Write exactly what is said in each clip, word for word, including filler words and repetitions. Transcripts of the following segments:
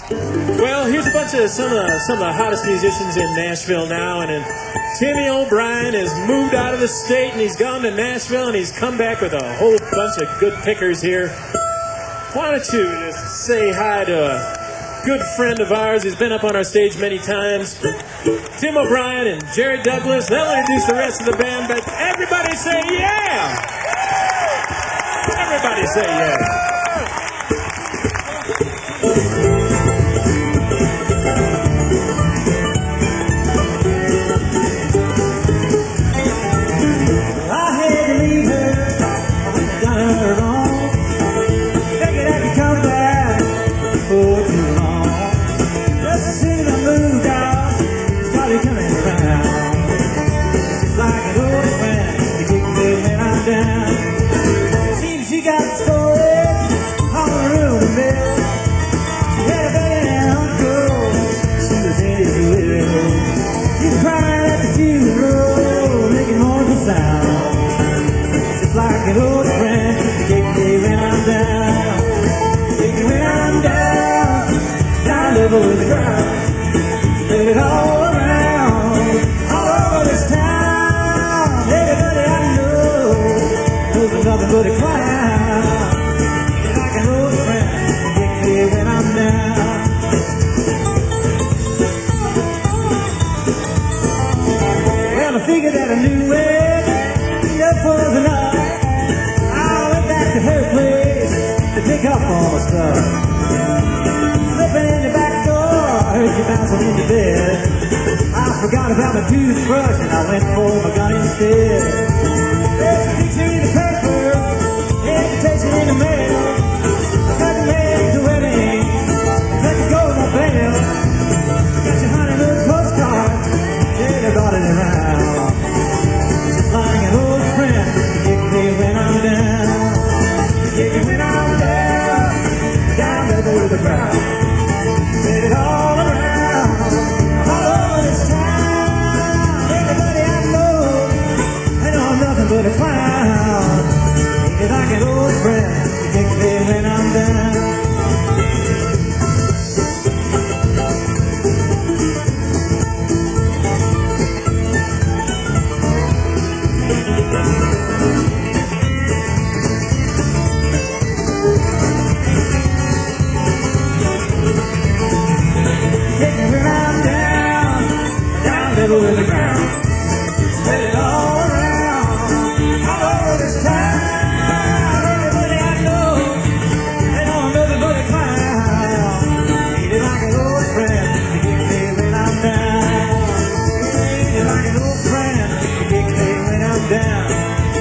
Well, here's a bunch of some of the, some of the hottest musicians in Nashville now, and then Timmy O'Brien has moved out of the state and he's gone to Nashville and he's come back with a whole bunch of good pickers here. Why don't you just say hi to a good friend of ours who's been up on our stage many times, Tim O'Brien and Jerry Douglas. They'll introduce the rest of the band, but everybody say yeah! Everybody say yeah! With the ground, spread it all around, all over this town. Everybody I know knows I'm nothing but a clown. And I can roll around, get me when I'm down. Well, I figured that I knew it, enough was enough. I went back to her place to pick up all my stuff. Slipping in the back, I heard you bouncing into bed. I forgot about my toothbrush and I went for my gun instead. There's a picture in the paper, invitation in the mail. I got to make the wedding, let you go with my bail. Got your honeymoon postcard, yeah, they brought it around. Just like an old friend, you get me when I'm down. You get me when I'm down, down there to the ground. Let it all around, all over this town. Everybody I know, I know I'm nothing but a clown. If I get old friend, you get me when I'm down. With the ground, spread it all around, all over this town. Everybody I know, they know I'm nothing but a clown. Treat it like an old friend, you get me when I'm down. Treat it like an old friend, you get me when I'm down.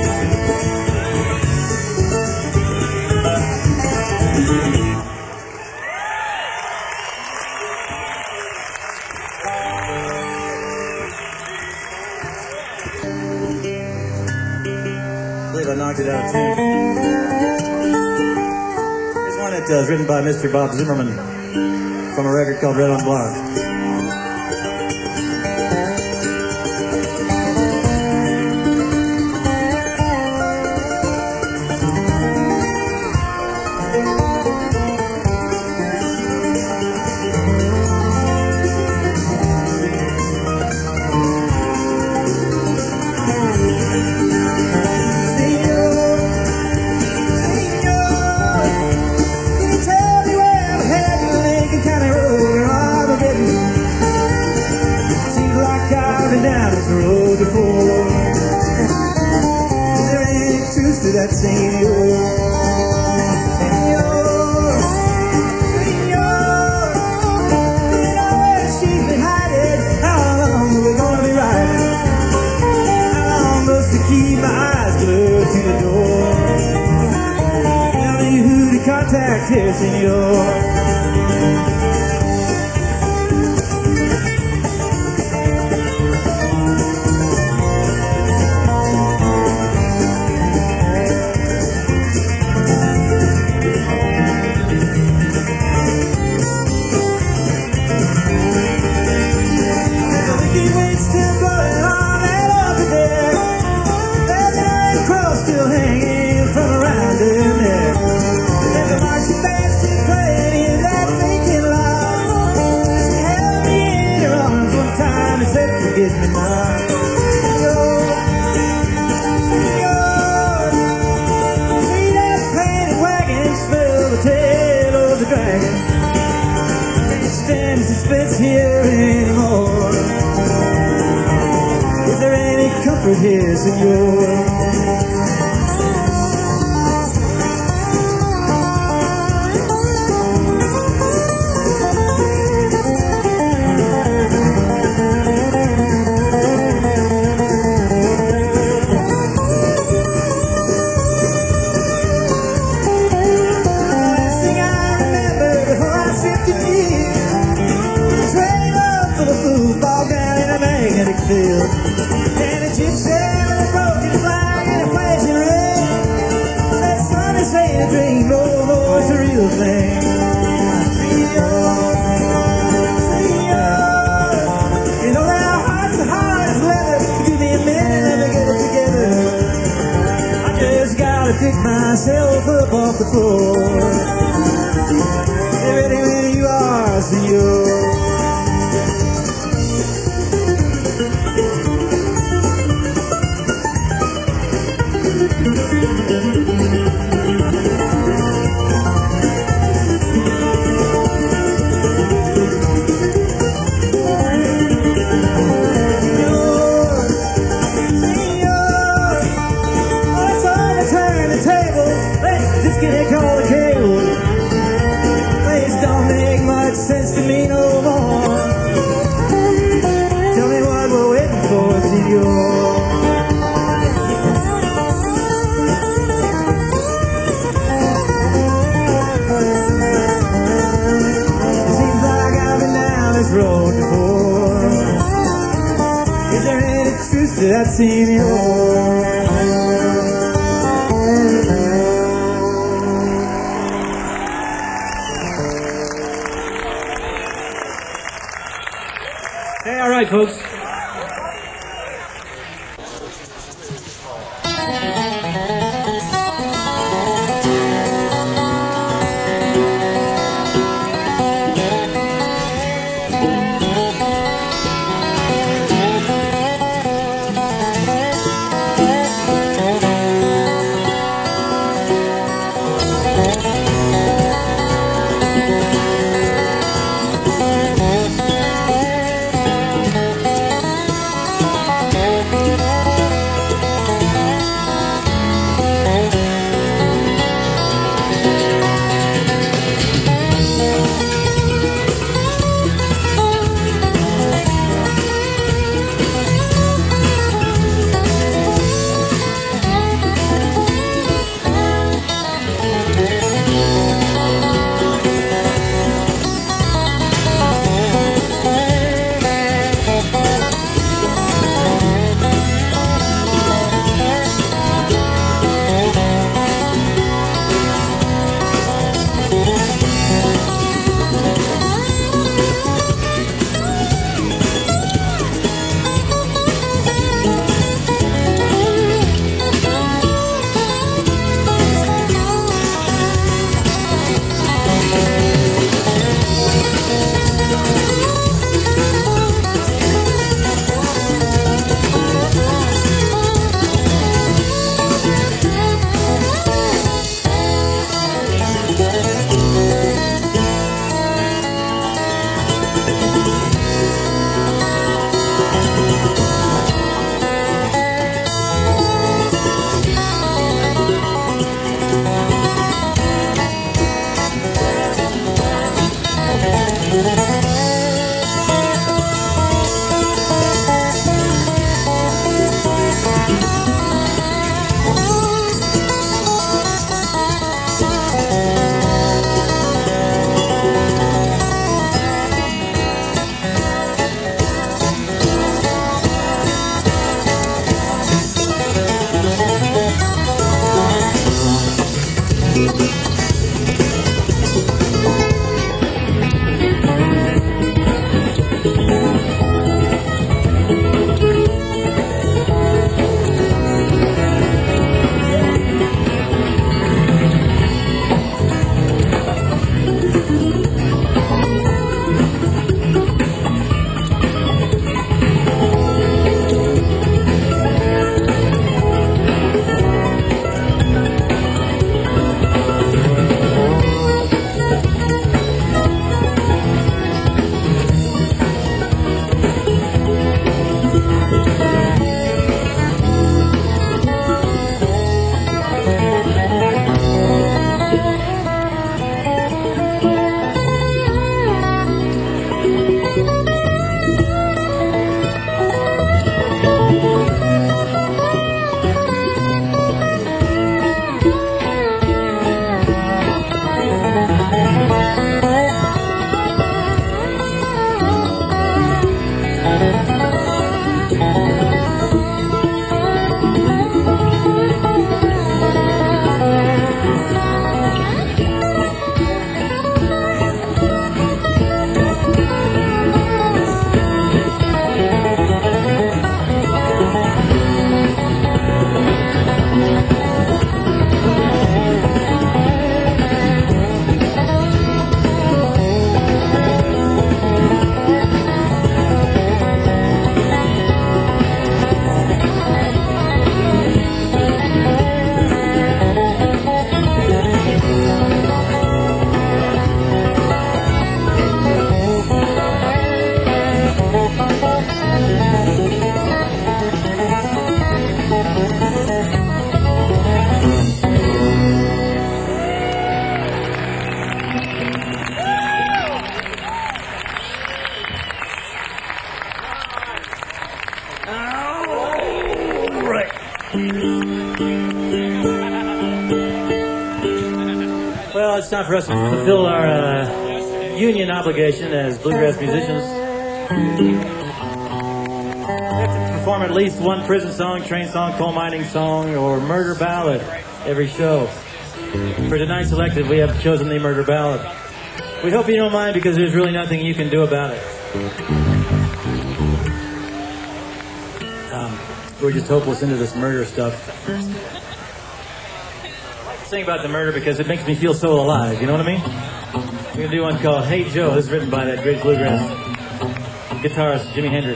I believe I knocked it out of tune. Here's one that uh, is written by Mister Bob Zimmerman from a record called Red on Blonde. That senor, senor, senor, you know where she's been hiding. How long are we gonna be riding? How long must I keep my eyes glued to the door? Tell me who to contact here, senor. Still hanging from around in there. And the marching band still plays. is here, senor. Field. And a gypsy with a broken flag and a flashing ring said, son, this ain't a dream, no, no, it's a real thing. Senor, senor, you know that our hearts are hard as leather. Give me a minute, let me get it together. I just gotta pick myself up off the floor. Hey, ready when you are, senor. Sense to me no more. Tell me what we're waiting for, senor. It seems like I've been down this road before. Is there any truth to that, senor? Hey, all right, folks. time for us to fulfill our uh, union obligation as bluegrass musicians. We have to perform at least one prison song, train song, coal mining song, or murder ballad every show. For tonight's elective, we have chosen the murder ballad. We hope you don't mind because there's really nothing you can do about it. Um, we're just hopeless into this murder stuff. I like to sing about the murder because it makes me feel so alive, you know what I mean? We're going to do one called Hey Joe. This is written by that great bluegrass guitarist, Jimi Hendrix.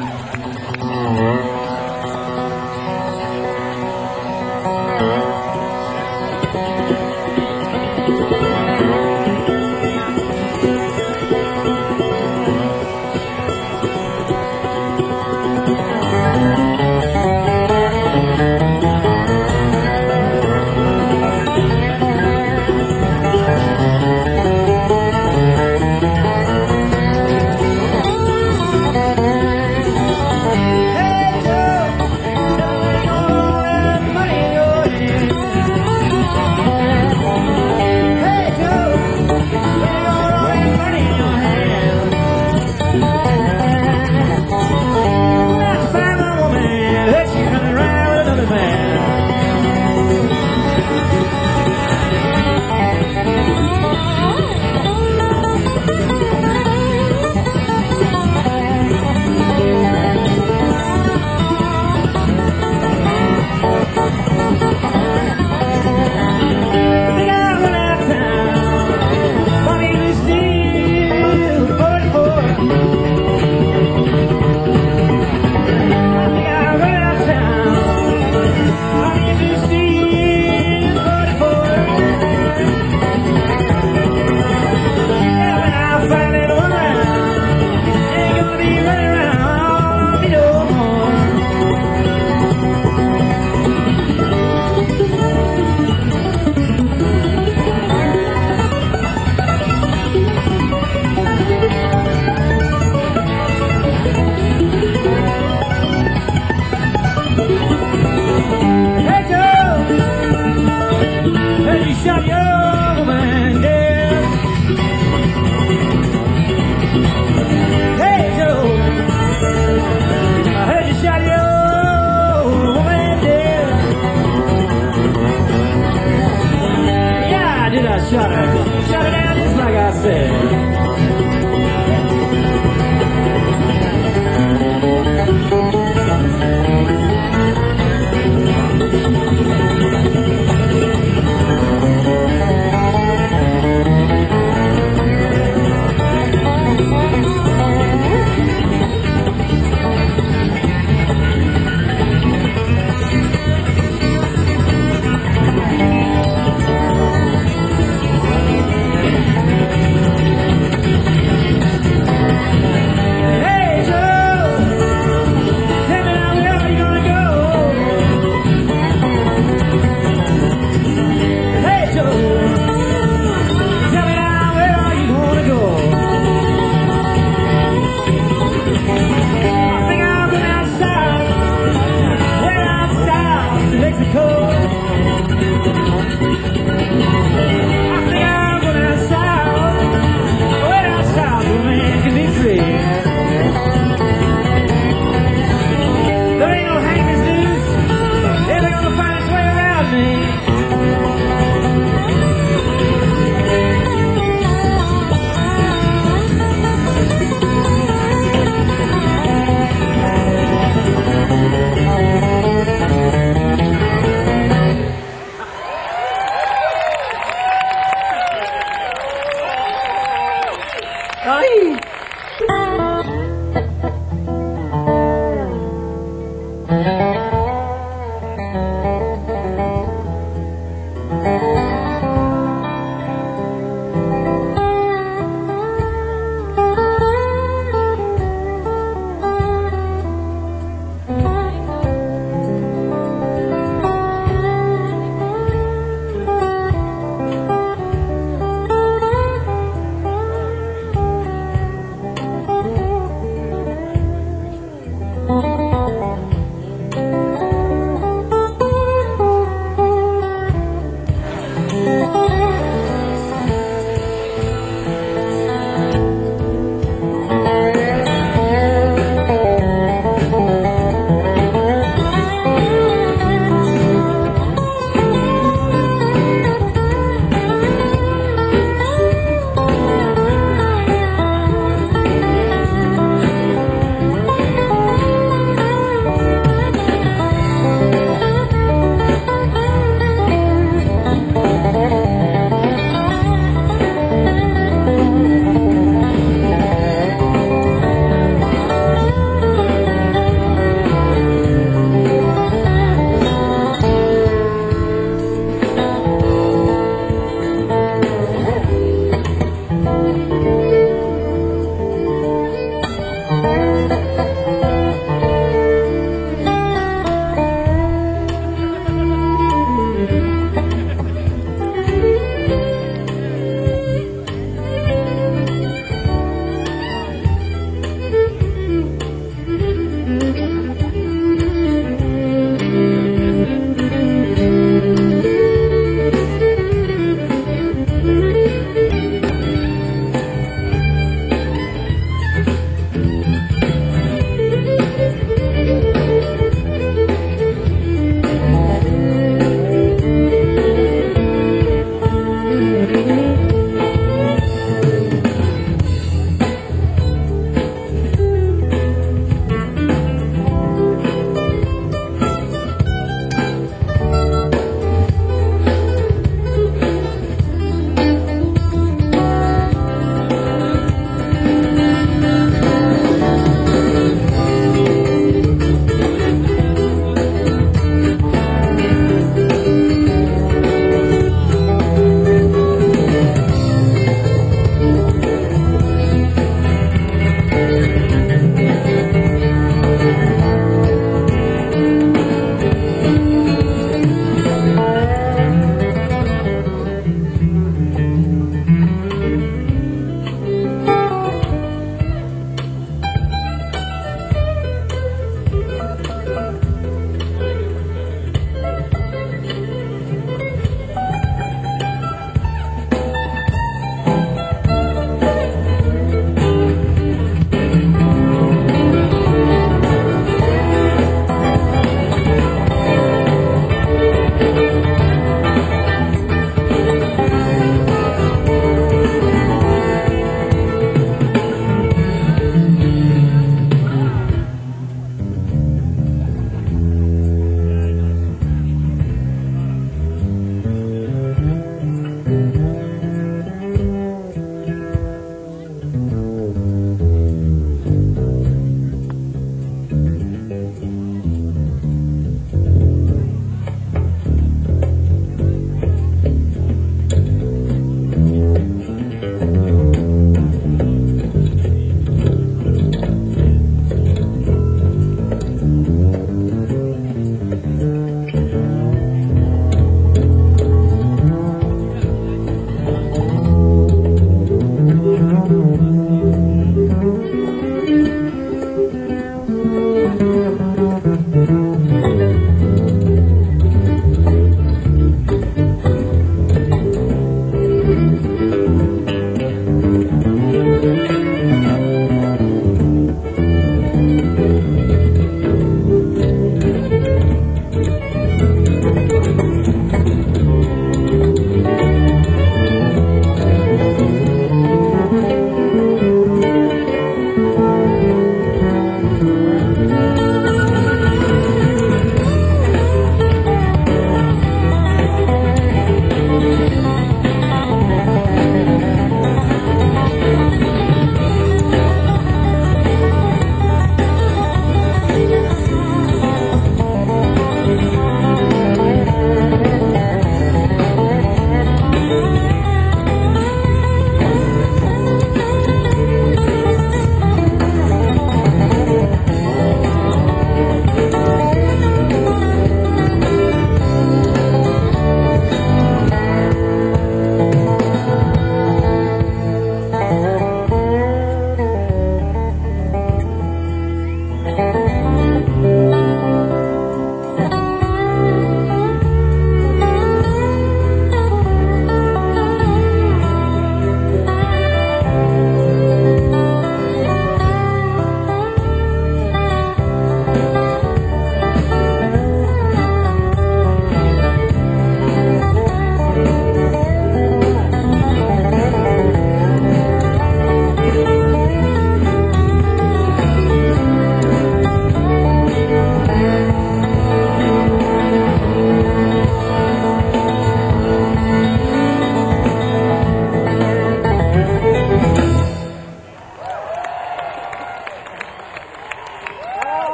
Shut her, shut her down just like I said.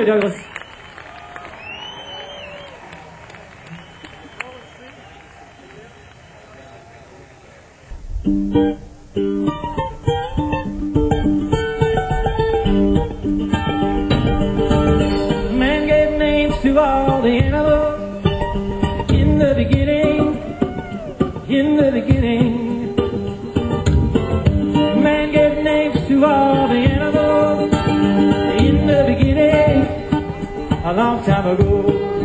Joey Douglas. Man gave names to all the animals in the beginning, in the beginning. Man gave names to all the animals in the beginning, a long time ago.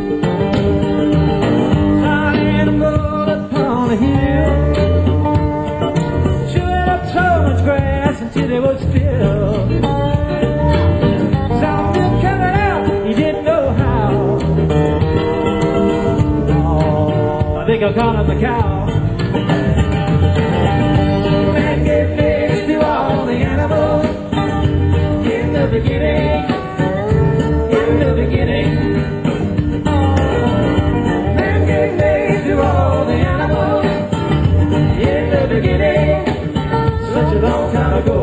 Saw an animal upon a hill, chewing up so much grass until it was filled. Saw him coming out, he didn't know how. Oh, I think I'll call him the cow. Man gave names to all the animals in the beginning, in the beginning. Man gave names to all the animals in the beginning, such a long time ago.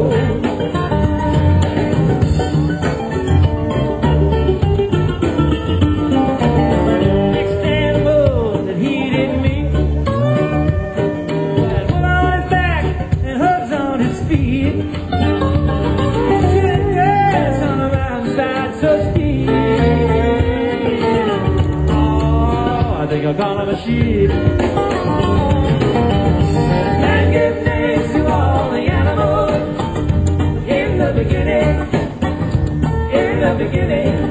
Next animal that he didn't meet had one on his back and hooves on his feet. Chewing grass on the mountainside so steep. Oh, I think I'll call him a sheep. Man gave names to all the animals in the beginning, in the beginning.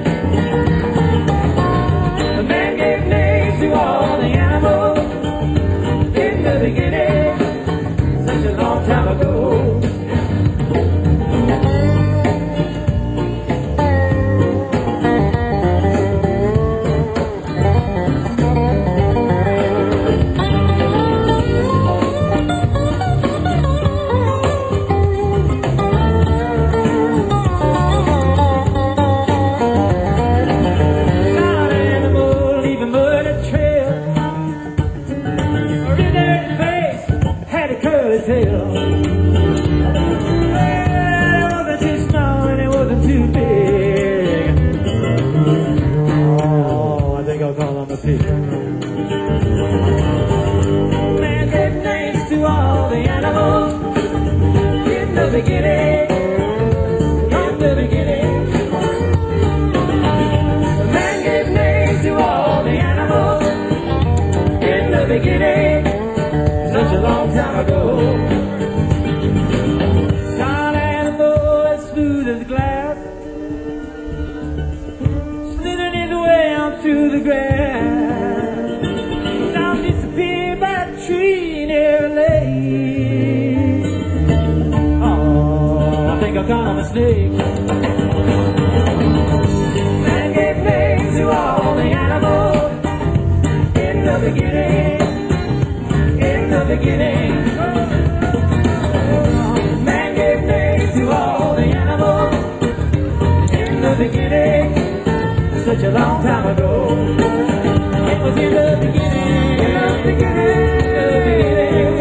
The man gave names to all the animals in the beginning, such a long time ago. Saw an animal leave a muddy trail, a red face had a curly tail. Well, it wasn't too small and it wasn't too big. Oh, I think I'll call him a pig. Man gave names to all the animals in the beginning, in the beginning. The man gave names to all the animals in the beginning, such a long time ago. Saw an animal as smooth as glass, slithering his way on through the grass. Saw him disappear by a tree near a lake. Oh, I think I'll call him a snake. Man gave names to all the animals in the beginning, in the beginning. Man gave names to all the animals in the beginning, such a long time ago. It was in the beginning, in the beginning, in the beginning.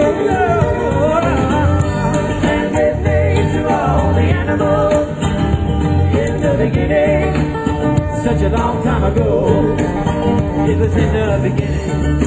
Man gave names to all the animals in the beginning, such a long time ago. It was in the beginning.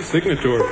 Signature.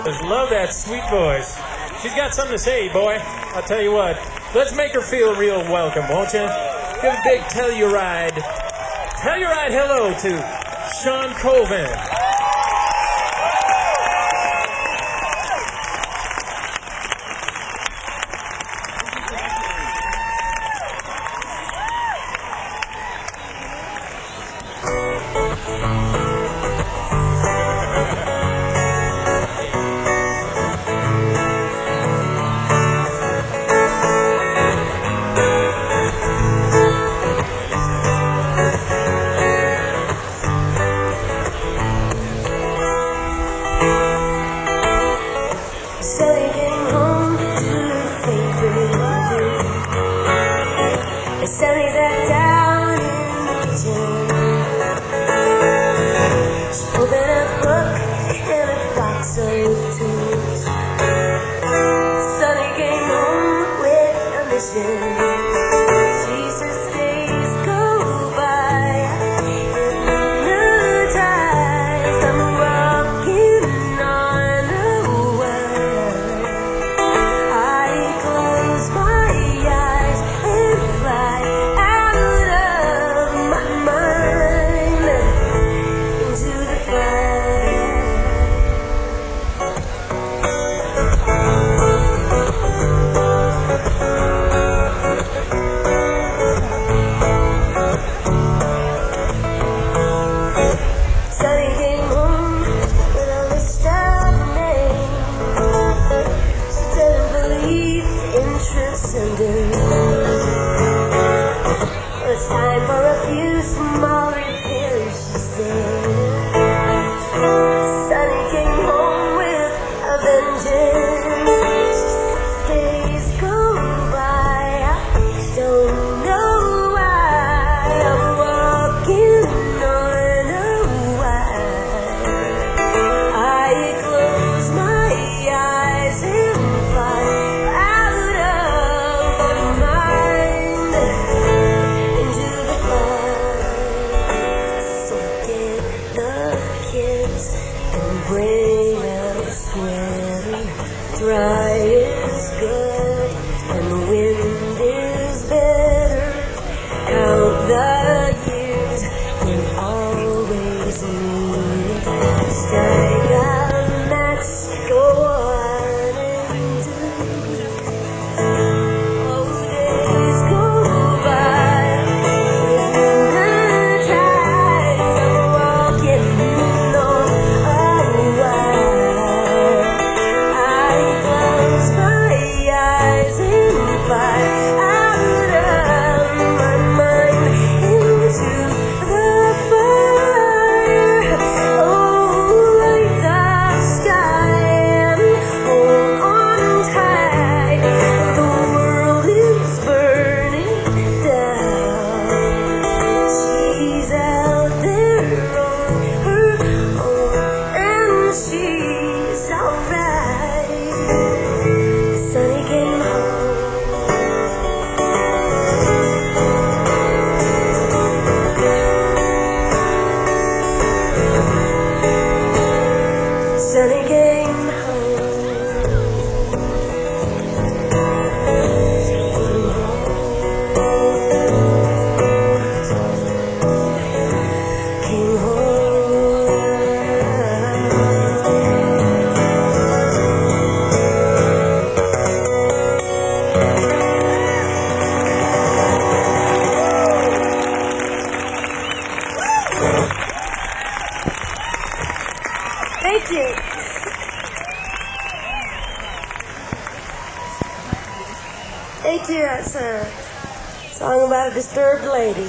Just love that sweet voice. She's got something to say, boy. I'll tell you what. Let's make her feel real welcome, won't you? Give a big Telluride. Telluride hello to Shawn Colvin. That's a song about a disturbed lady.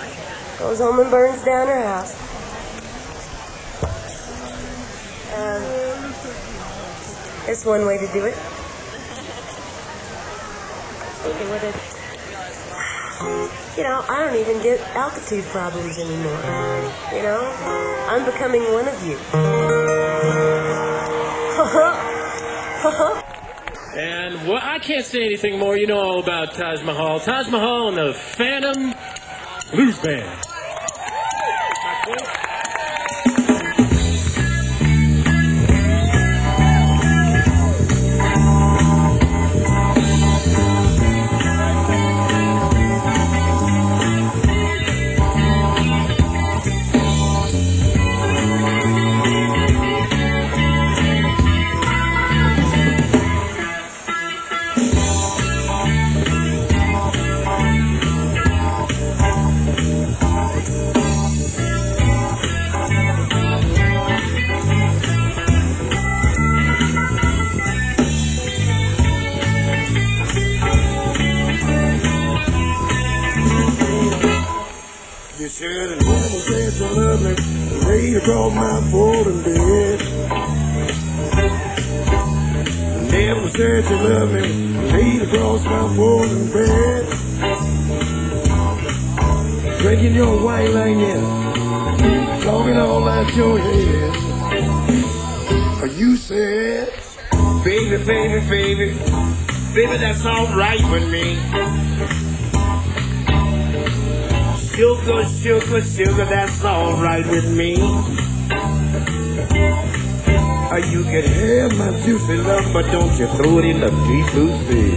Goes home and burns down her house. Um, it's one way to do it. Okay, what it, you know, I don't even get altitude problems anymore. You know, I'm becoming one of you. And well, I can't say anything more. You know all about Taj Mahal. Taj Mahal and the Phantom Blues Band. You should have never said you love me. Laid across my folding bed. Never said you love me. Laid across my folding bed. Drinking your white lightning, talking all out your head. You said, baby, baby, baby, baby, that's all right with me. Sugar, sugar, sugar, that's all right with me. Uh, you can have my juicy love, but don't you throw it in the deep blue sea.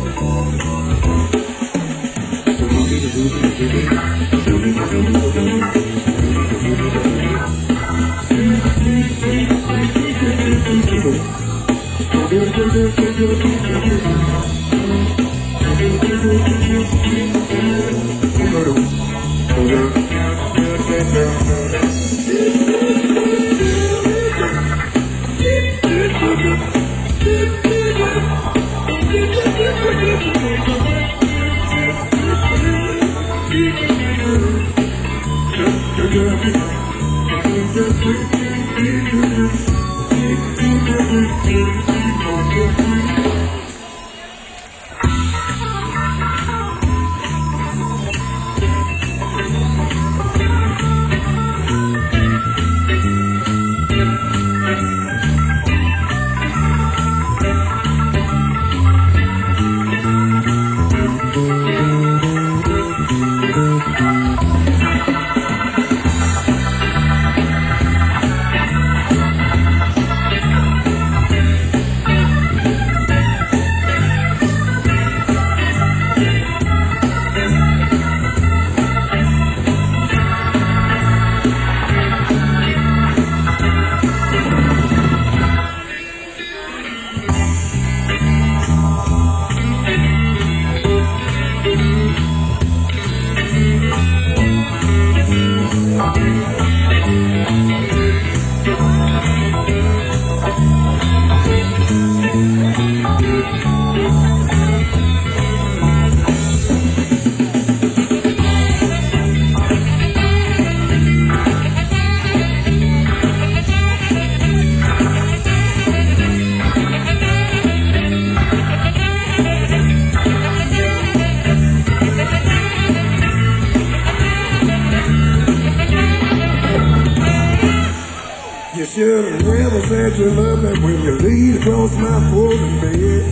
You should have never said you love me when you lean across my folding bed.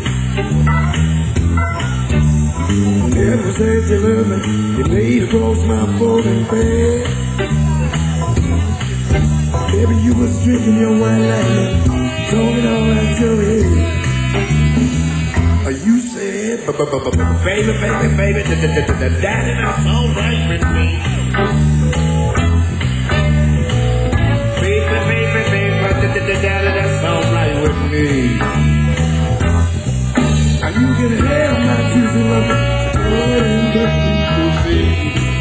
Never said you love me, you lean across my folding bed. Baby, you was drinking your wine like me, talking all out your head. You said, baby, baby, baby, daddy, that's all right with me. Daddy, that's all right with me. Are you gonna have my juicy love? Oh, you see.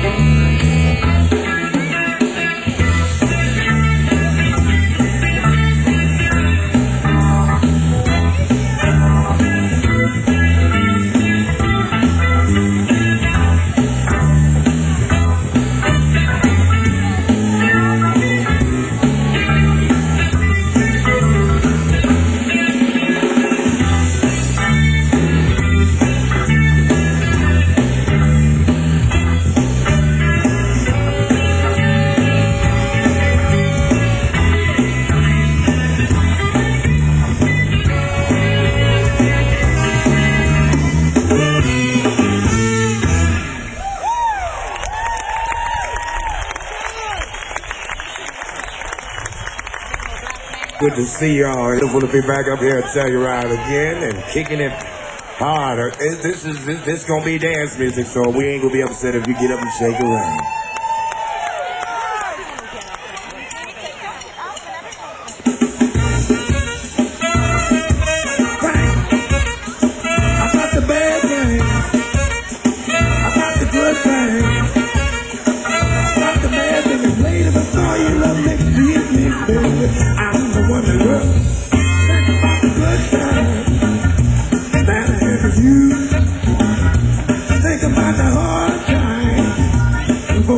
Good to see y'all. It's good to be back up here at Telluride again and kicking it harder. It, this is this, this gonna be dance music, so we ain't gonna be upset if you get up and shake around. I got the bad things. I got the good things. I got the bad things. Later before you love me, treat me, baby. I'm the one that loves. Think about the good times that I had with you. Think about the hard times before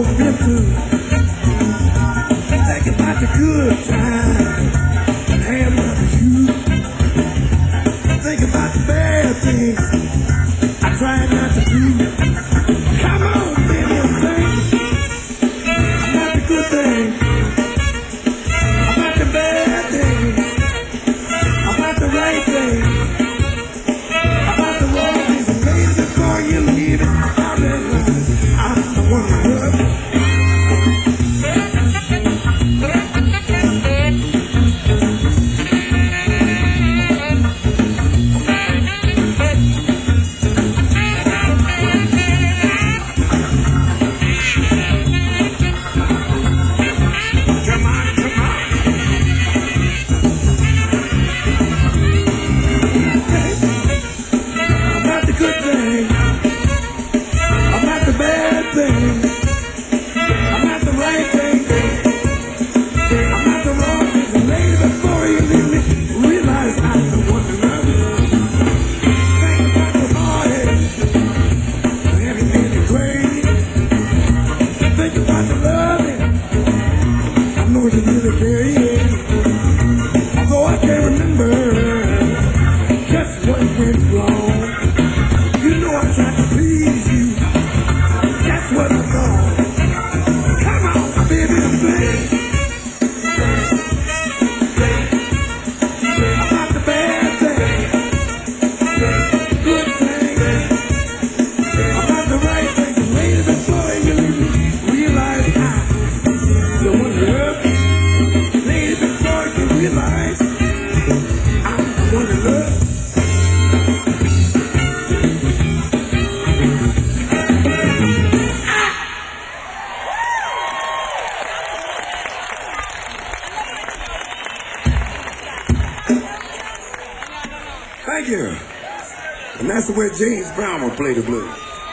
That's the way James Brown will play the blues.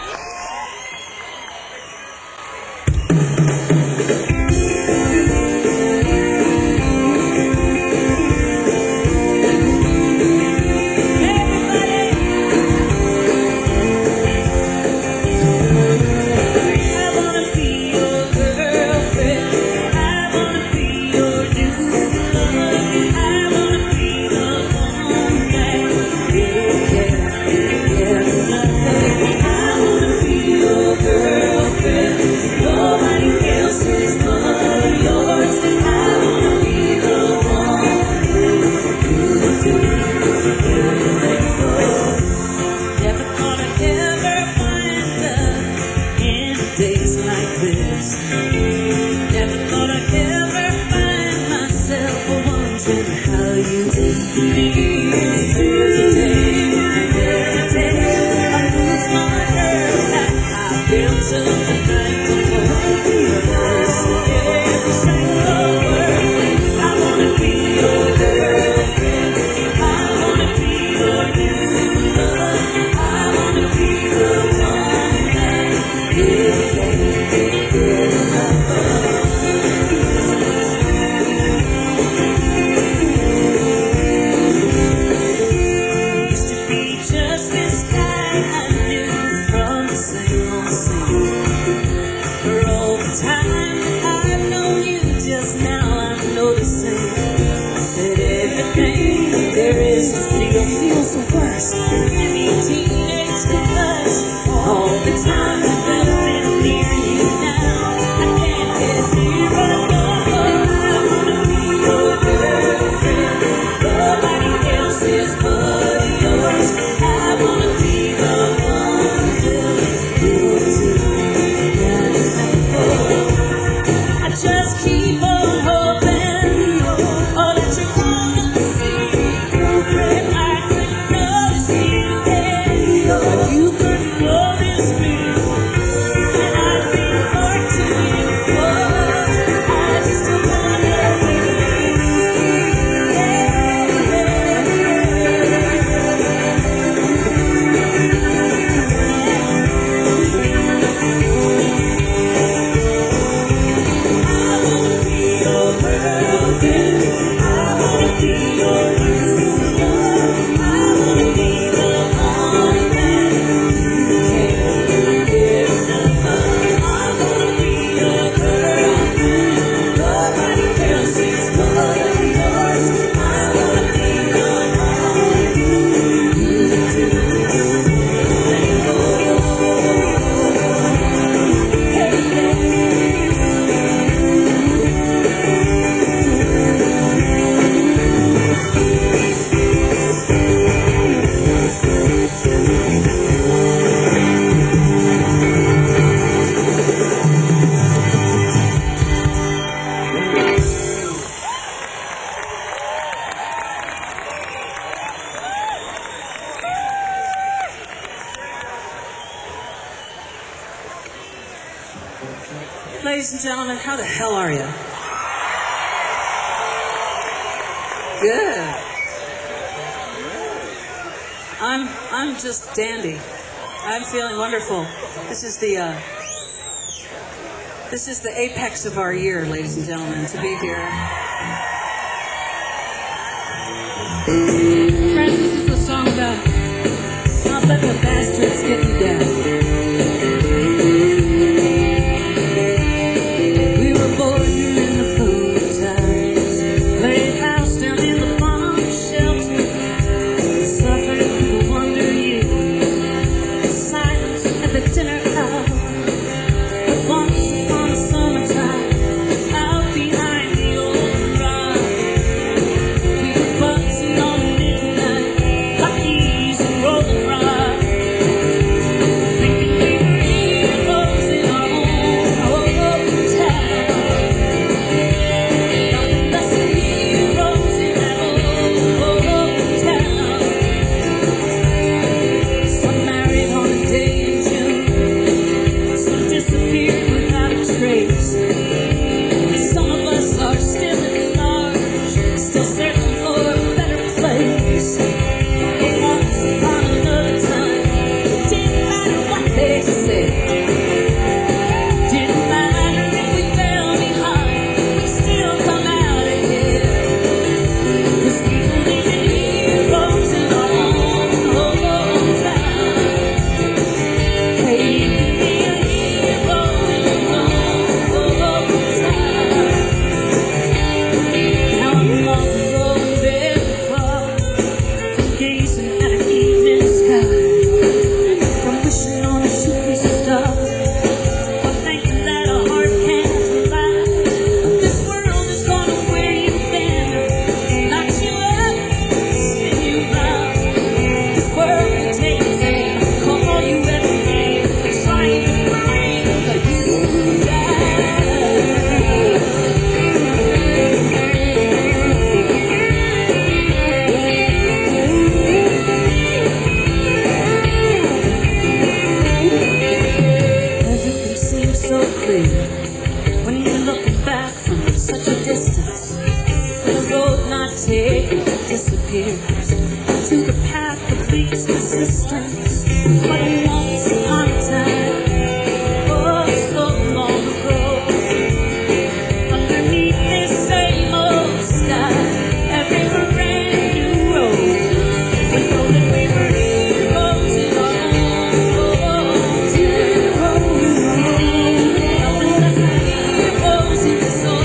Ladies and gentlemen, how the hell are you? Good. I'm I'm just dandy. I'm feeling wonderful. This is the uh, this is the apex of our year, ladies and gentlemen, to be here. Friends, this is a song about not letting the bastards get you down. Rolling rock. distance, but once upon a time, oh, so long ago, underneath this same old sky, every brand new road, we know that we were heroes in our own nothing less than heroes in this old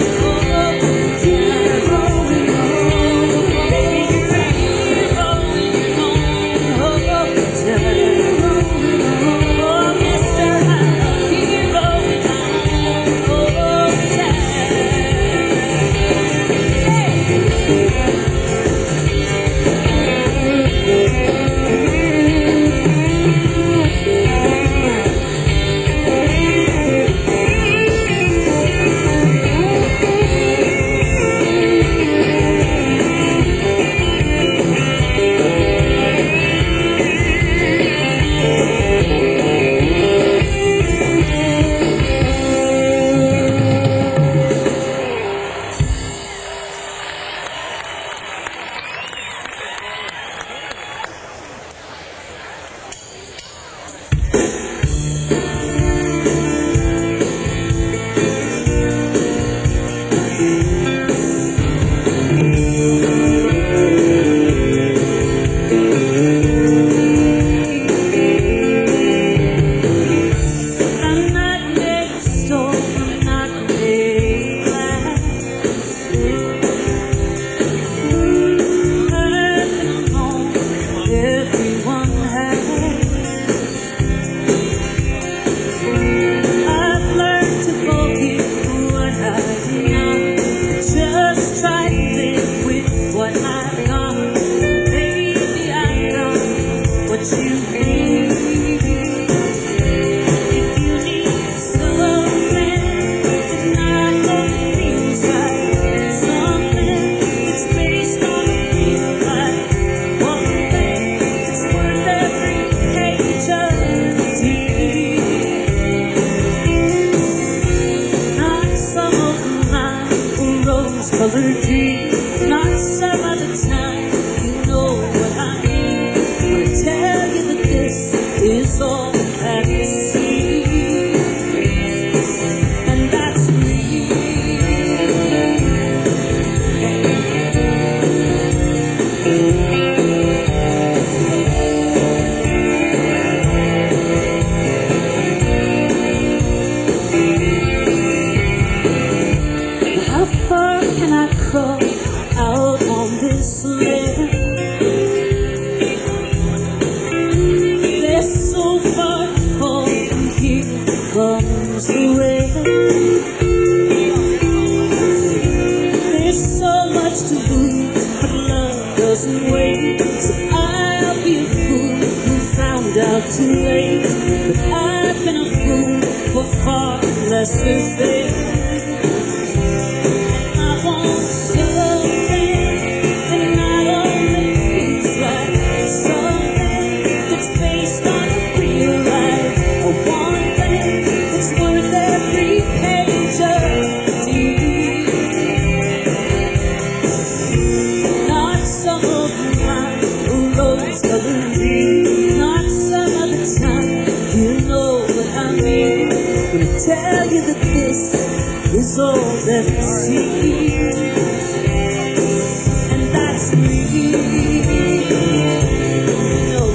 not some other time, you know what I mean when I tell you that this is all that you see, and that's me. How far can I crawl out on this land? There's so far to fall, and here comes the rain. There's so much to lose, but love doesn't wait. So I'll be a fool who found out too late that I've been a fool for far lesser things. Tell you that this is all that it seems, and that's me. No.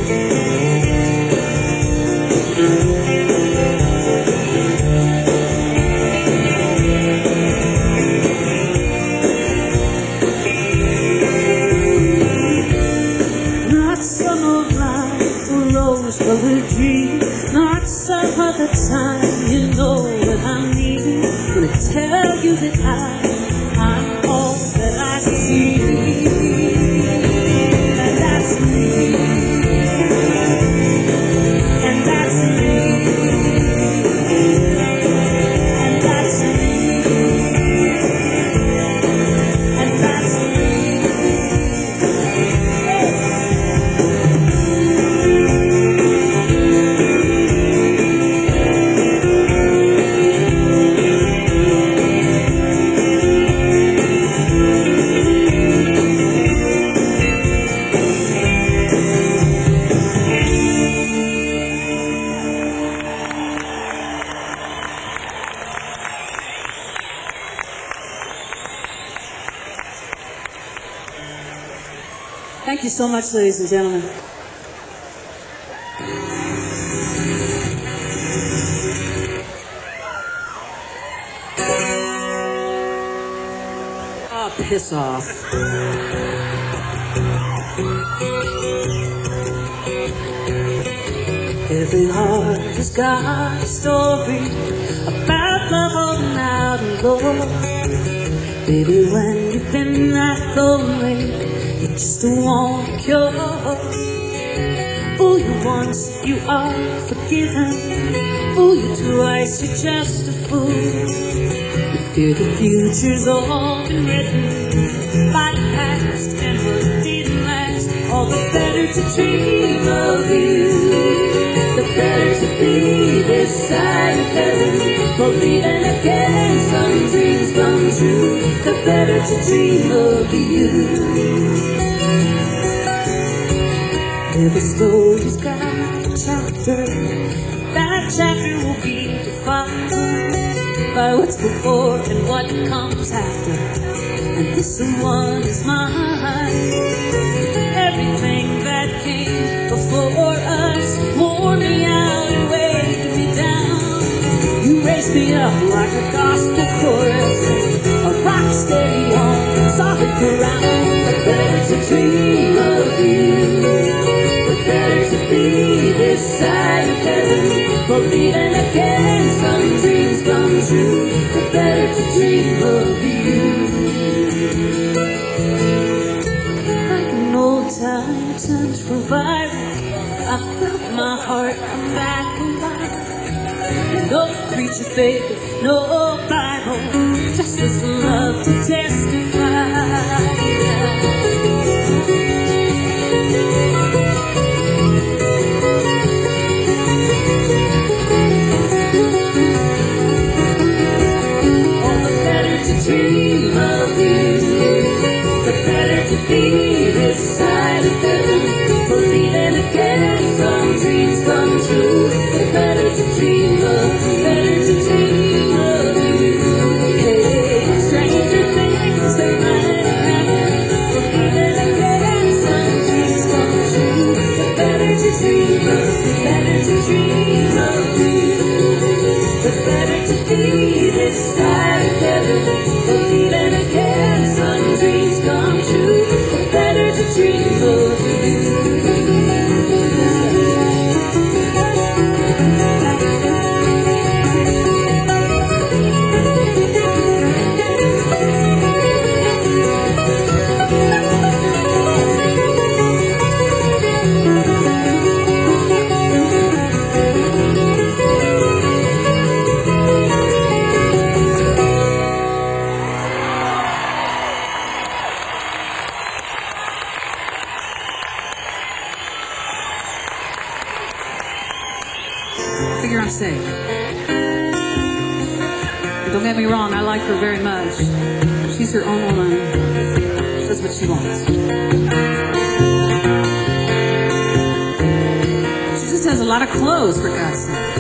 Not some of my rose-colored dreams, not some other time. You know what I mean when I tell you that I, I'm all that I see, and that's me, and that's me, and that's me, and that's me. Thank you so much, ladies and gentlemen. Oh, piss off. Every heart has got a story about love holding out a door. Baby, when you've been that lonely, you just don't want a cure. Fool you once, you are forgiven. Fool you twice, you're just a fool. You fear the future's all been written by the past, and what didn't last. All the better to dream of you, the better to be this side of heaven. Believing again, some dreams come true. The better to dream of you. Every story's got a chapter. That chapter will be defined by what's before and what comes after. And this one is mine. Everything that came before us wore me out and weighed me down. You raised me up like a gospel chorus, a rock steady on solid ground. The better to dream of you, the better to be this side of heaven. Believing again, some dreams come true. The better to dream of you. Like an old time tent revival, I felt my heart come back alive. No preacher, baby, no Bible, just this love to testify. Dream of you, the better to be this side of heaven. Believing again, some dreams come true. The better to dream of, the better to dream of you. Hey, stranger things they might happen. Believing again, some dreams come true. The better to dream of, the better to dream of you. The better to be this side of heaven. Believing again, some dreams come true. The better to dream of you. Figure I'm safe. Don't get me wrong, I like her very much. She's her own woman. She does what she wants. She just has a lot of clothes, for God's sake.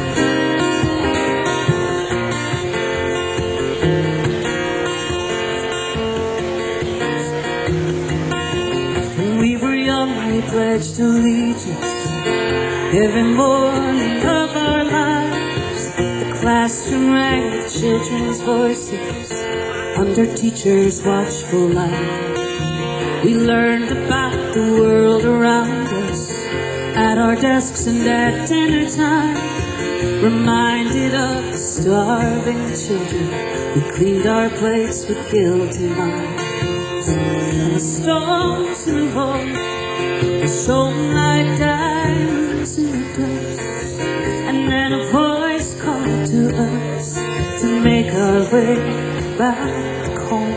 When we were young, we pledged allegiance every morning of our lives. The classroom rang with children's voices under teachers' watchful light. We learned about the world around us at our desks and at dinner time. Reminded of the starving children, we cleaned our plates with guilty minds. And the stones in the road, they shone like diamonds in the dust. And then a voice called to us to make our way back home.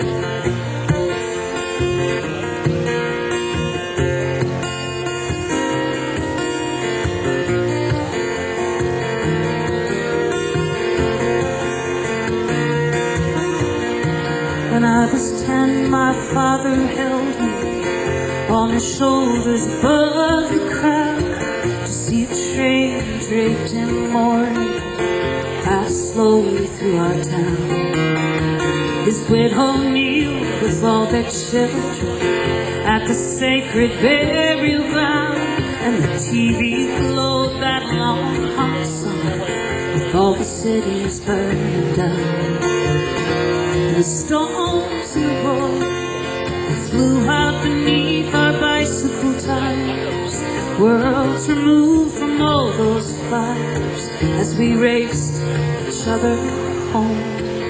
When I was ten, my father held me on his shoulders above the crowd to see a train draped in mourning pass slowly through our town. His widow kneeled with all their children at the sacred burial ground, and the T V glowed that long hot summer with all the cities burning down. And the storms in the road, they flew out beneath our bicycle tires, worlds removed from all those fires as we raced each other home.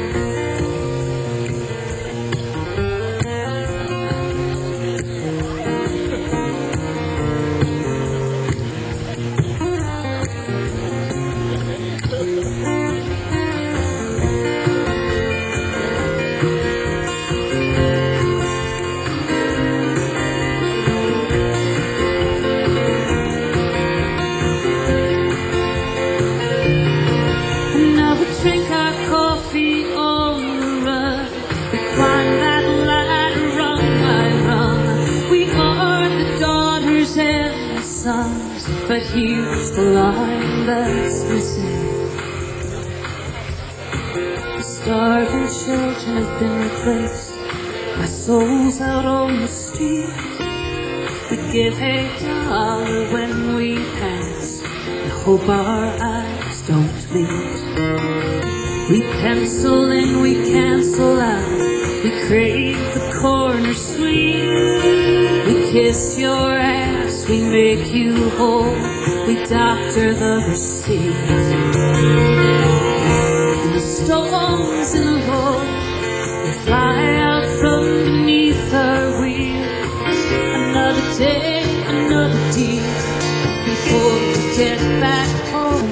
Drink our coffee on the run. We climb that ladder rung by rung. We are the daughters and the sons, but here's the line that's missing. The starving children have been replaced by souls out on the street. We give a dollar when we pass and hope our eyes don't meet. We pencil in, we cancel out, we crave the corner sweet. We kiss your ass, we make you whole, we doctor the receipt. And the storms in the road, we fly out from beneath our wheels. Another day, another deal, before we get back home.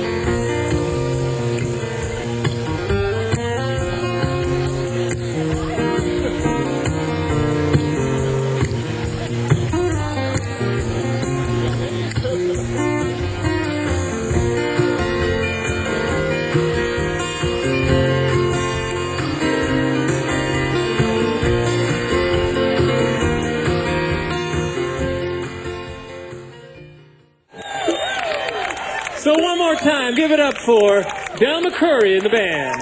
So one more time, give it up for Del McCoury and the band.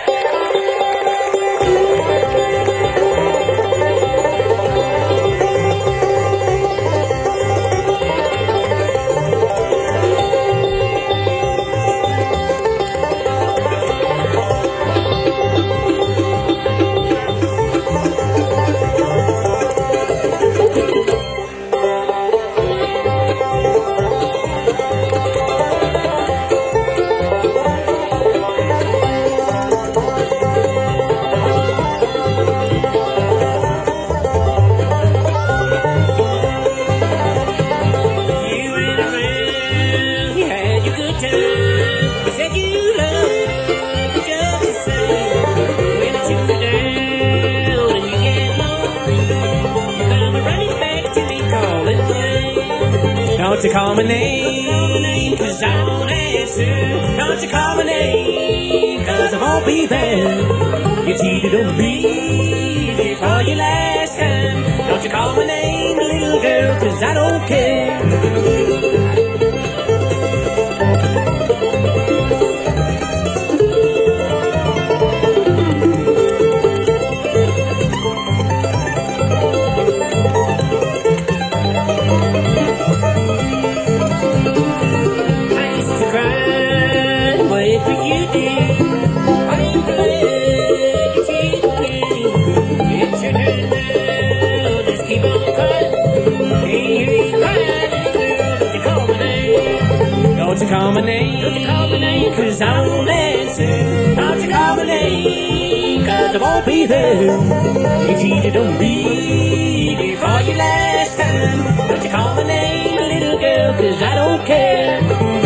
Don't you call my name, cause I won't answer. Don't you call my name, cause I won't be there. You cheated on me before your last time. Don't you call my name, little girl, cause I don't care. Don't you call my name, don't you call my name, cause I won't answer. Don't you call my name, cause I won't be there. You cheated on me before your last time. Don't you call my name, little girl, cause I don't care.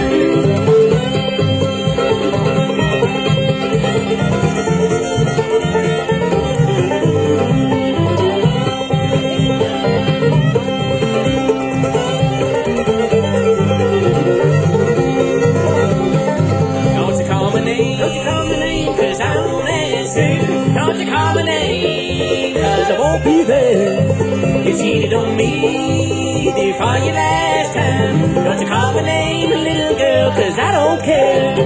Don't you call my name, cause I won't answer. Don't you call my name, cause I won't be there. You cheated on me before your last time. Don't you call my name, little girl, cause I don't care.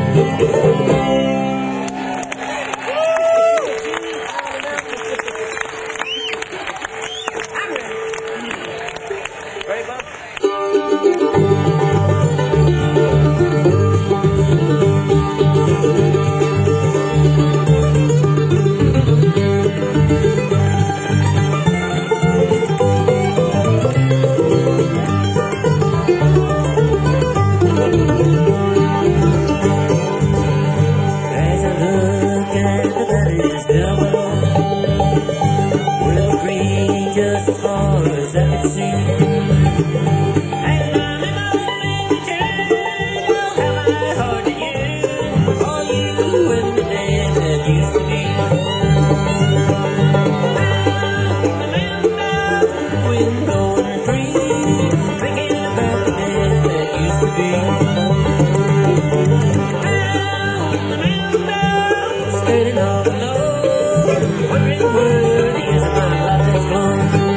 used to be. Wind blowing free, thinking about the days that used to be. Standing all alone, wondering where the years of my life has gone.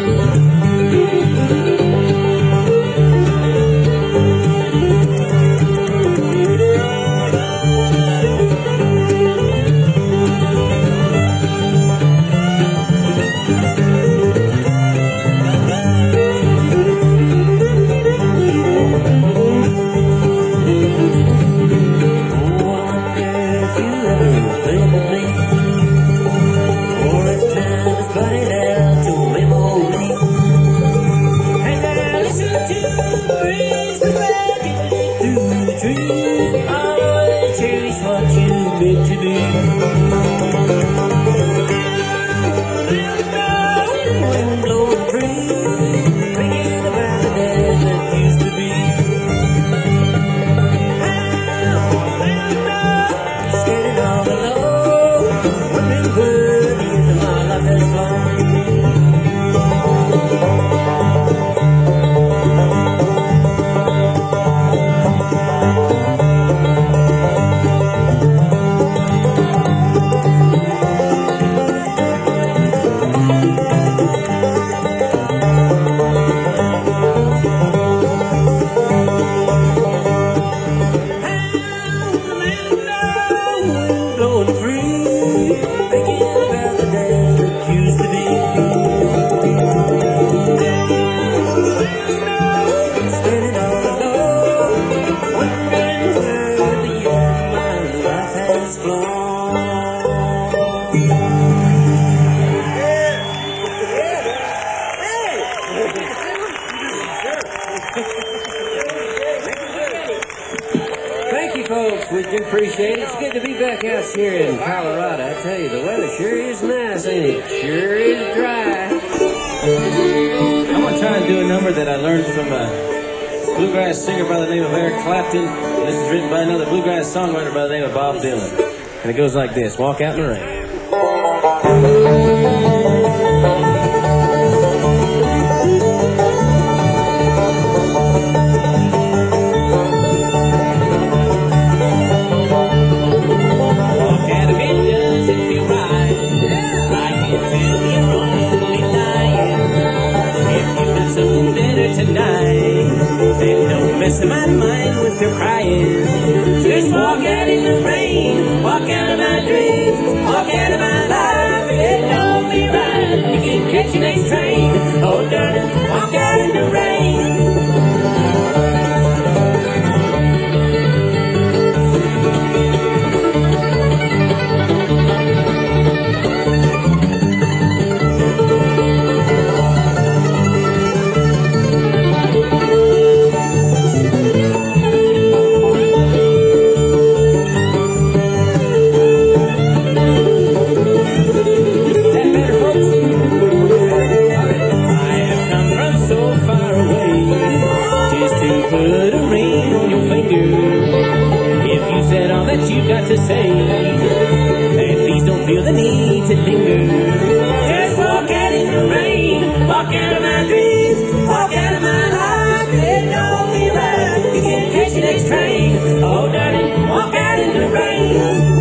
Thank you, folks. We do appreciate it. It's good to be back out here in Colorado. I tell you, the weather sure is nice, ain't it? Sure is dry. I'm going to try and do a number that I learned from a bluegrass singer by the name of Eric Clapton. This is written by another bluegrass songwriter by the name of Bob Dylan. And it goes like this. Walk out in the rain. Messing my mind with your crying. Just walk out in the rain, walk out of my dreams, walk out of my life. If it don't be right, you can catch your next train. Oh darling, walk out in the rain. You've got to say, and please don't feel the need to linger. Just walk out in the rain, walk out of my dreams, walk out of my life. It don't be right, you can't catch the next train. Oh darling, walk out in the rain.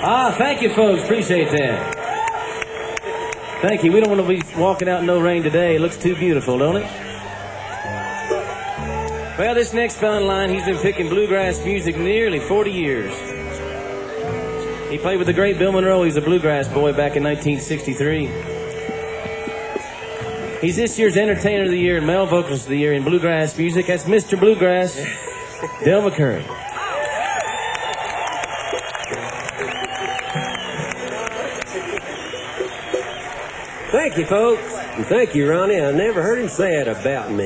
Ah, thank you, folks. Appreciate that. Thank you. We don't want to be walking out in no rain today. It looks too beautiful, don't it? Well, this next fella in line, he's been picking bluegrass music nearly forty years. He played with the great Bill Monroe. He's a bluegrass boy back in nineteen sixty-three. He's this year's Entertainer of the Year and Male Vocalist of the Year in bluegrass music. That's Mister Bluegrass, Del McCoury. Thank you, folks. And thank you, Ronnie. I never heard him say it about me.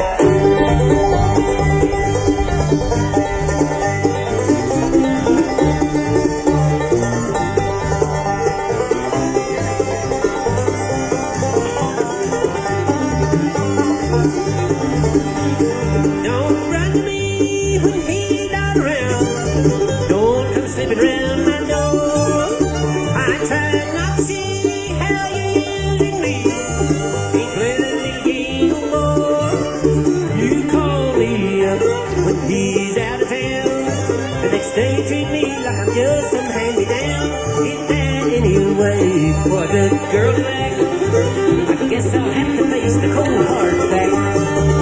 Don't run to me when he's not around. Don't come slipping round my door. I try not to see how you're using me. Ain't playing that little game no more. You call me up when he's out of town. The next day you treat me like I'm just some hand-me-down. Ain't that anyway for a good girl to act? I guess I'll have to face the cold hard fact.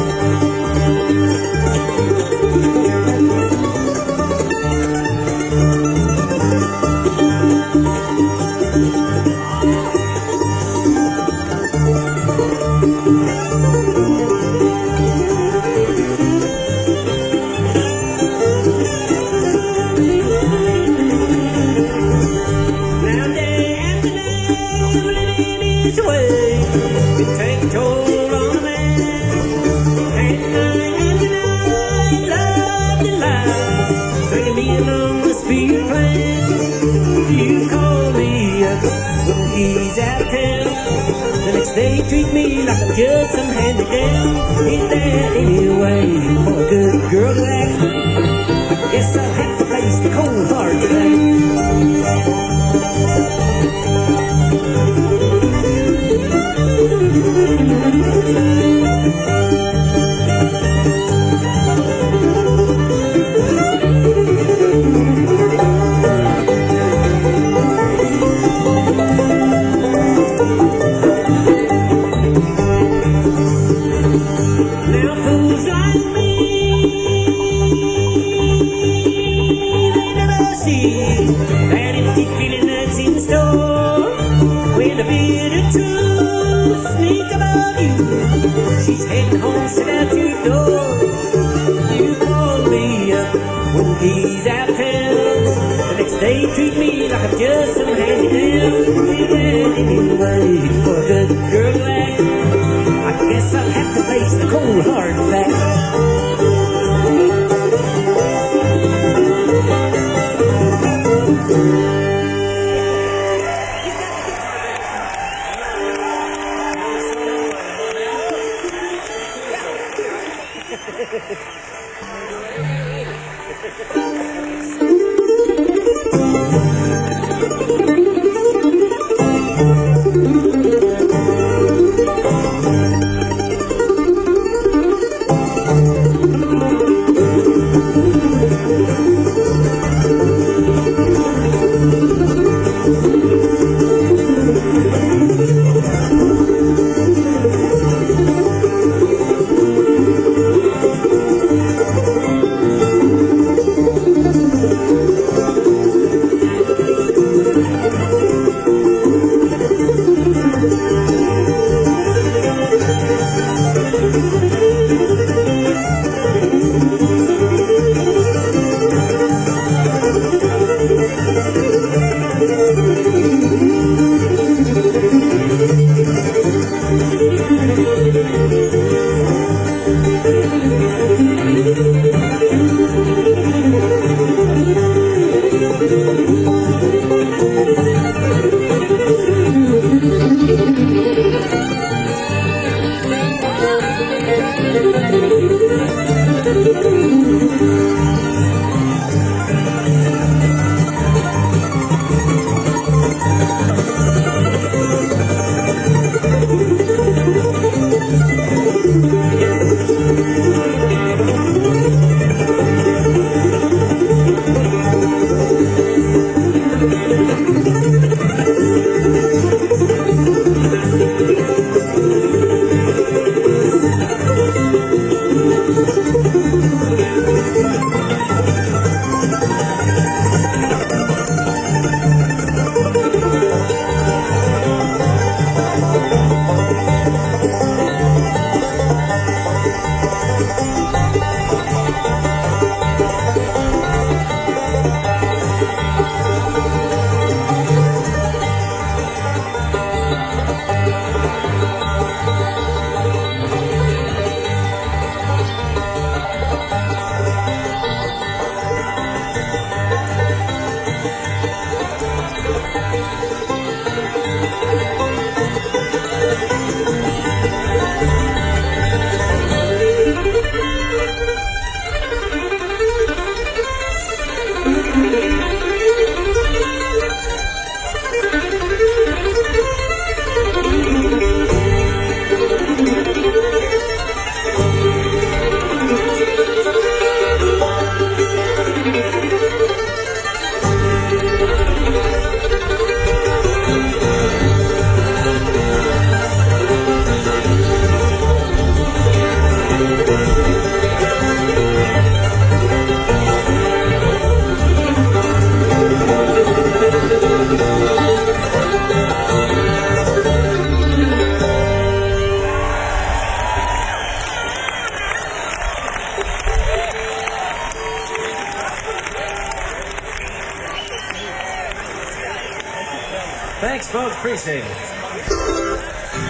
He's out of town. The next day he treat me like I'm just some hand-me-down. Ain't that anyway for a good girl to act? I guess I'll have to face the cold hard fact. That empty feeling that's in store when the bitter truth sneaks about you. She's heading home, sit out your door. You call me up when he's out of town. The next day you treat me like I'm just some hand-me-down. Ain't that anyway for a good girl to act? I guess I'll have to face the cold hard fact. Thank you. Thanks, folks. Appreciate it.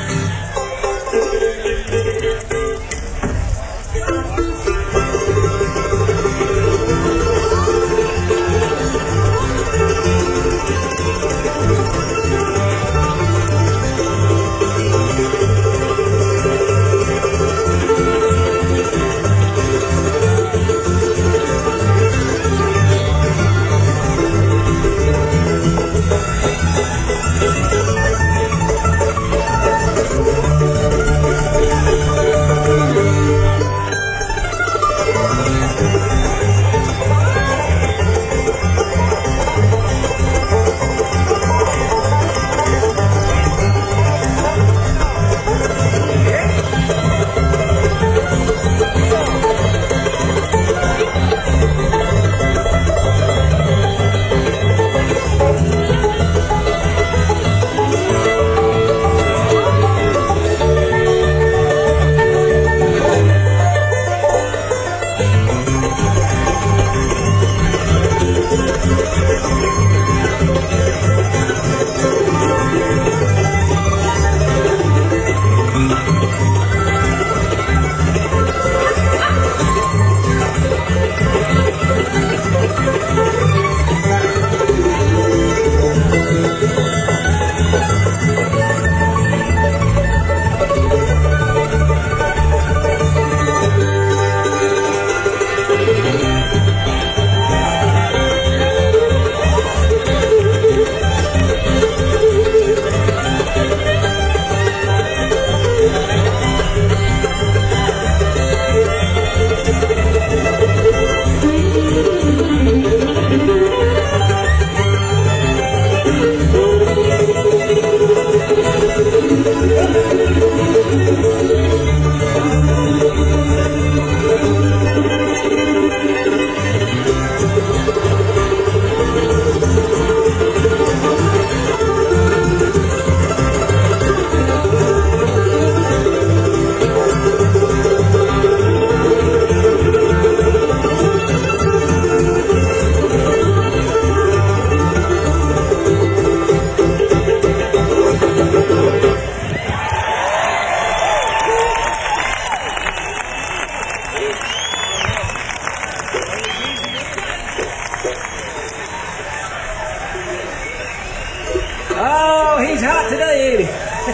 Oh, he's hot today, ain't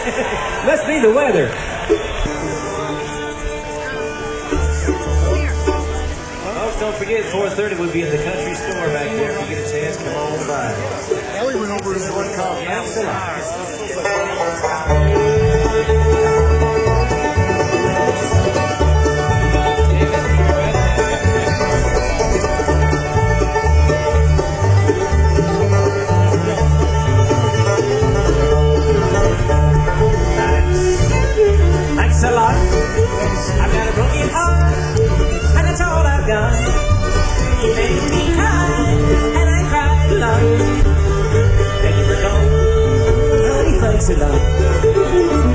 he? Must be the weather. Folks, don't forget, four thirty we'll be in the country store back there. If you get a chance, come on by. Ellie went over to one called Thanks a lot. I've got a broken heart, and that's all I've got. You made me cry, and I cried a lot. Thank you for calling. Honey, thanks a lot.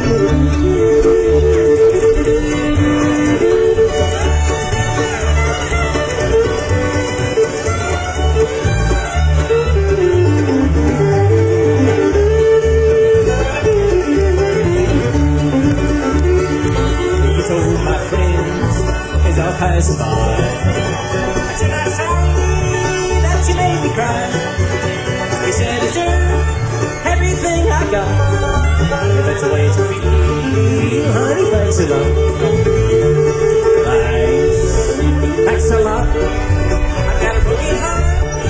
You told my friends as I passed by, I said I'm sorry that you made me cry. They said it's everything I got. If that's the way it's feel, honey, thanks a lot. Thanks, thanks a lot. I've got a broken heart,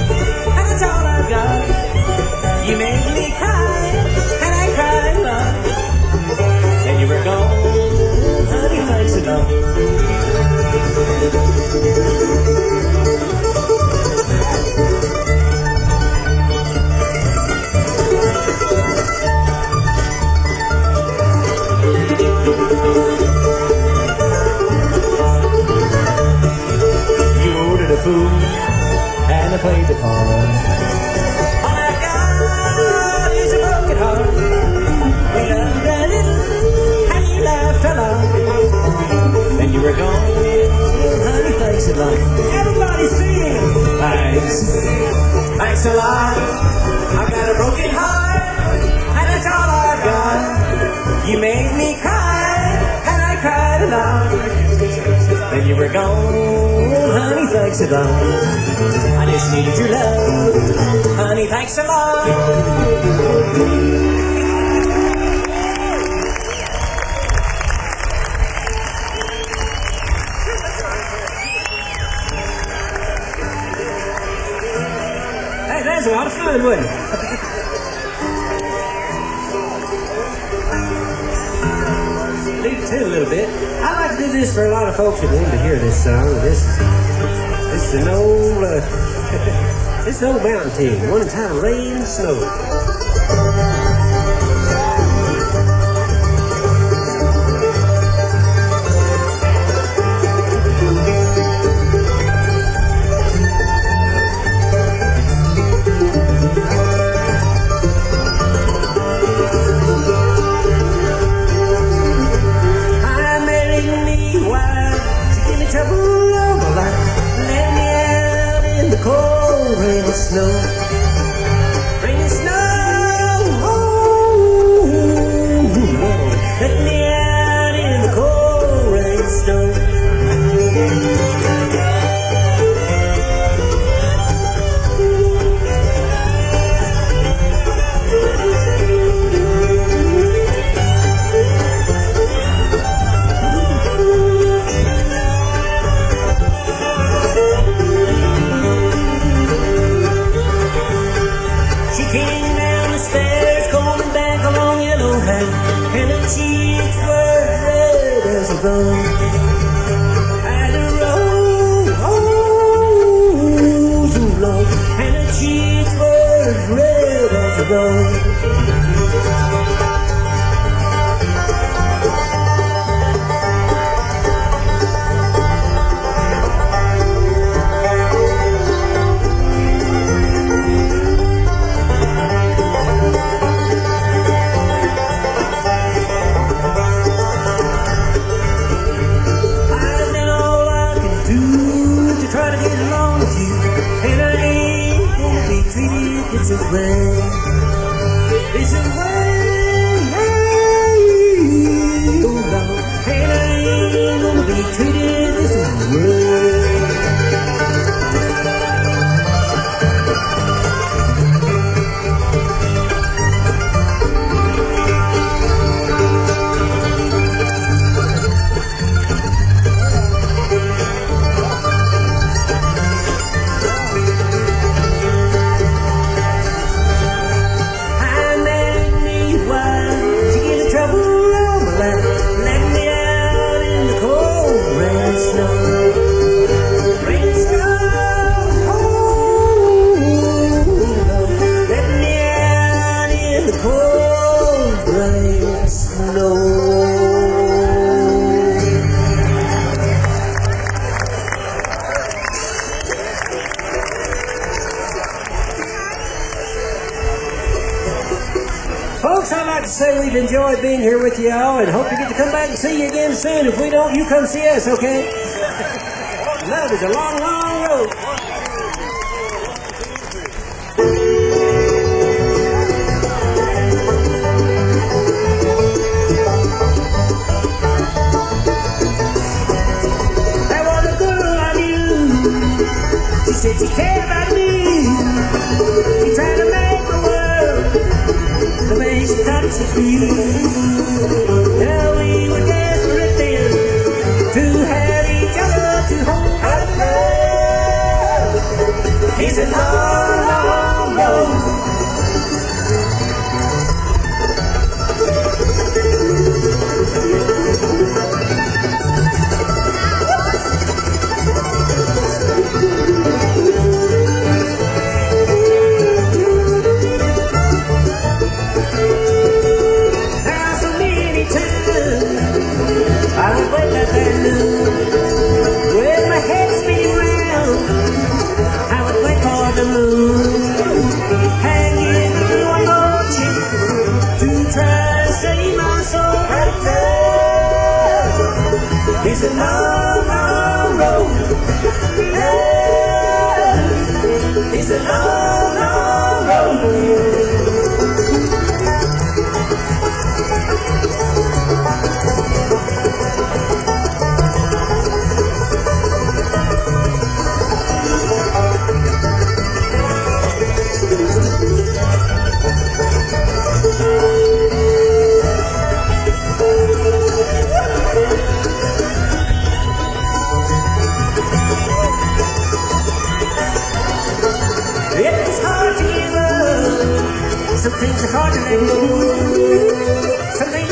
and I played the part. All I got is a broken heart. We loved a little, and you laughed a lot. Then you were gone, honey, thanks a lot. Everybody sing! Thanks, thanks a lot. I've got a broken heart, and that's all I've got. You made me cry, and I cried a lot. Then you were gone, honey, thanks a lot. I just needed your love, honey, thanks a lot. Hey, that's a lot of fun, wasn't it? Leave it to a little bit. I like to do this for a lot of folks that want to hear this song. This is this is an old uh, this is an old mountain tune. One entitled Rain and Snow. Rain and snow, rain and snow, oh, let me out in the cold rain and snow. And her cheeks were red as a bone. And her rose so long, and her cheeks were red as a bone. It's a way, it's a way, oh Lord, and I ain't gonna be treated this way. Folks, I'd like to say we've enjoyed being here with you all and hope to get to come back and see you again soon. If we don't, you come see us, okay? Love is a long, long road. There was a girl I knew. She said she cared about me. She tried to make my world the way she thought it should be. Now we were desperate then to have each other to hold our love. It's a long, long road. With my head spinning round, I would wait for the moon. Hanging one more chance to try to save my soul. Right there, it's a long, long road. Yeah, it's a long, long road. It's hard to give up. Some things are hard to let go. Some things